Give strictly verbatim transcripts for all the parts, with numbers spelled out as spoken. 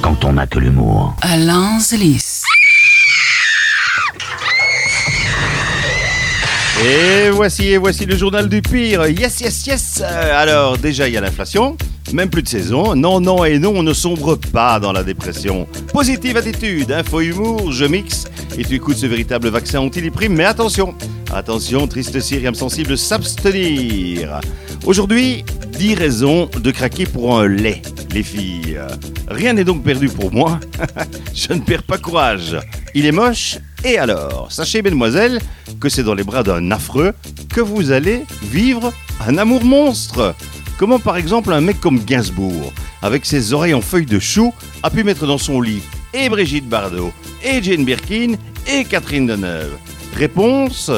quand on n'a que l'humour. Alain Zélis. Et voici, et voici le journal du pire. Yes, yes, yes. Alors, déjà, il y a l'inflation. Même plus de saison. Non, non et non, on ne sombre pas dans la dépression. Positive attitude, info, humour, je mixe. Et tu écoutes ce véritable vaccin anti-déprime. Mais attention, attention, triste cire et âme sensible, s'abstenir. Aujourd'hui, dix raisons de craquer pour un lait, les filles. Rien n'est donc perdu pour moi. Je ne perds pas courage. Il est moche. Et alors, sachez, mesdemoiselles, que c'est dans les bras d'un affreux que vous allez vivre un amour monstre. Comment par exemple un mec comme Gainsbourg, avec ses oreilles en feuilles de chou, a pu mettre dans son lit et Brigitte Bardot, et Jane Birkin, et Catherine Deneuve. Réponse: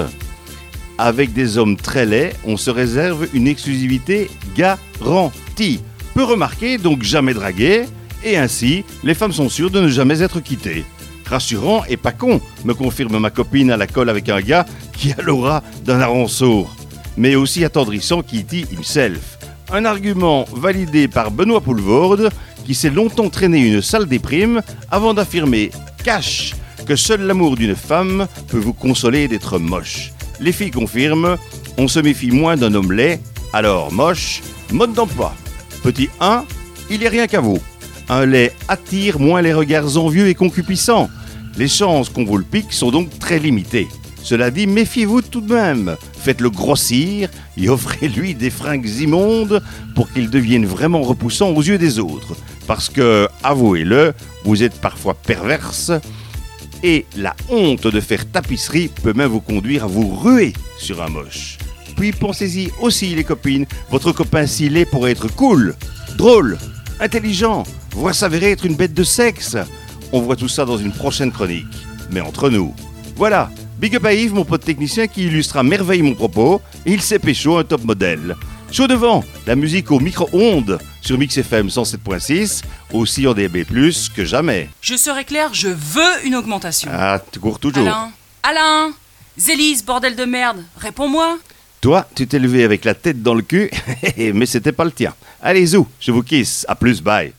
avec des hommes très laids, on se réserve une exclusivité garantie. Peu remarqué, donc jamais dragué, et ainsi, les femmes sont sûres de ne jamais être quittées. Rassurant et pas con, me confirme ma copine à la colle avec un gars qui a l'aura d'un hareng sourd. Mais aussi attendrissant qu'E T himself. Un argument validé par Benoît Poulvorde, qui s'est longtemps traîné une sale déprime avant d'affirmer cash que seul l'amour d'une femme peut vous consoler d'être moche. Les filles confirment, on se méfie moins d'un homme laid, alors moche, mode d'emploi. Petit un, il est rien qu'à vous. Un lait attire moins les regards envieux et concupissants. Les chances qu'on vous le pique sont donc très limitées. Cela dit, méfiez-vous tout de même. Faites-le grossir et offrez-lui des fringues immondes pour qu'il devienne vraiment repoussant aux yeux des autres. Parce que, avouez-le, vous êtes parfois perverse et la honte de faire tapisserie peut même vous conduire à vous ruer sur un moche. Puis pensez-y aussi, les copines, votre copain s'il est pourrait être cool, drôle, intelligent, voire s'avérer être une bête de sexe. On voit tout ça dans une prochaine chronique. Mais entre nous. Voilà, big up à Yves, mon pote technicien, qui illustre à merveille mon propos. Il sait pécho, un top modèle. Chaud devant, la musique au micro-ondes sur Mix F M cent sept point six, aussi en D A B plus, que jamais. Je serai clair, je veux une augmentation. Ah, tu cours toujours. Alain, Alain, Zélis, bordel de merde, réponds-moi. Toi, tu t'es levé avec la tête dans le cul, mais c'était pas le tien. Allez, zou, je vous kiss. À plus, bye.